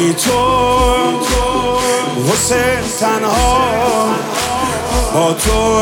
بی تو حسین تنها، با تو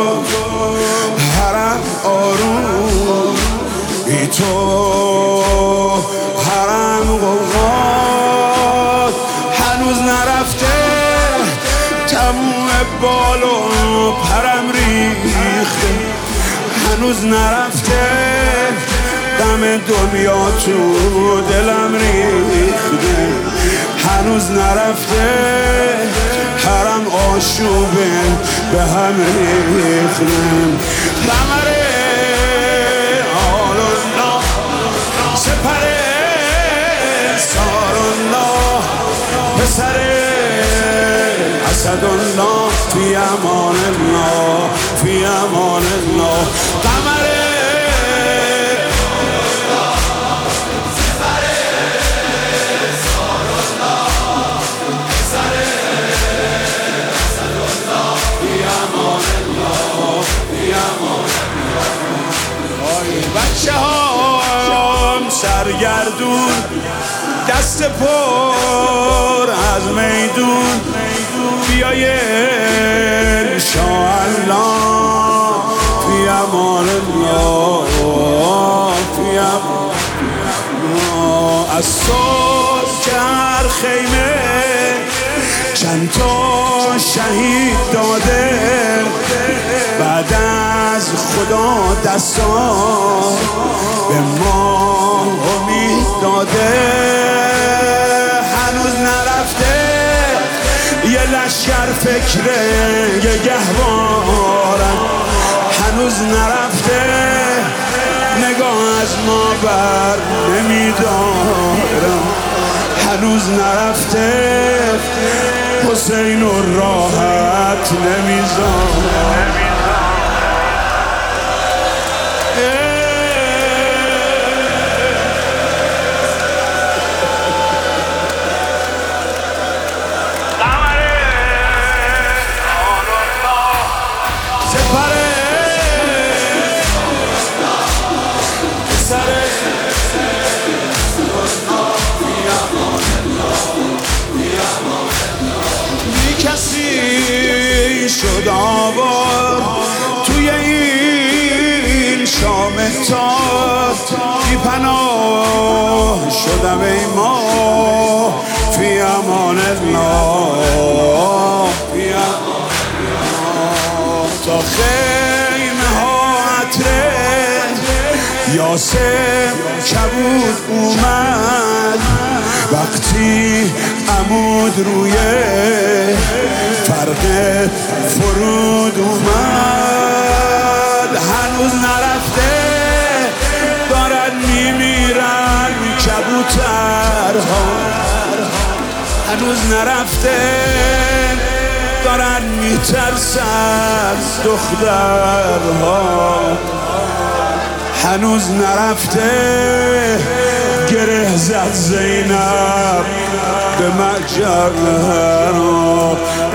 حرم آروم، بی تو حرم غوغا. هنوز نرفته تموم بال و پرم ریخته، هنوز نرفته دم دنیا تو دلم ریخته، هنوز نرفته حرم آشوبه به هم ریختم. قمره آل الله سپره سار الله، پسر اسد الله، فی امان الله فی امان الله. قمره بچه هام سرگردون، دست پر از میدون، بیاین انشاءالله فی امان الله فی امان الله. از صبح که هر خیمه چند تا شهید داده، بعد از خدا دستا به ما امید داده. هنوز نرفته یه لشکر فکره یه گهوارن، هنوز نرفته نگاه از ما بر نمیدارم، هنوز نرفته حسین و راحت نمیذارم. کسی شد آوار توی این شام تار، بی پناه شدم ای ما فی امان الله فی امان الله. تا خیمه ها عطره یاسر کبود اومد، وقتی عمود روی فرق فرود اومد. هنوز نرفته دارن میمیرن کبوترها، هنوز نرفته دارن میترسن دخترها، هنوز نرفته گره زد زینب به مجرها.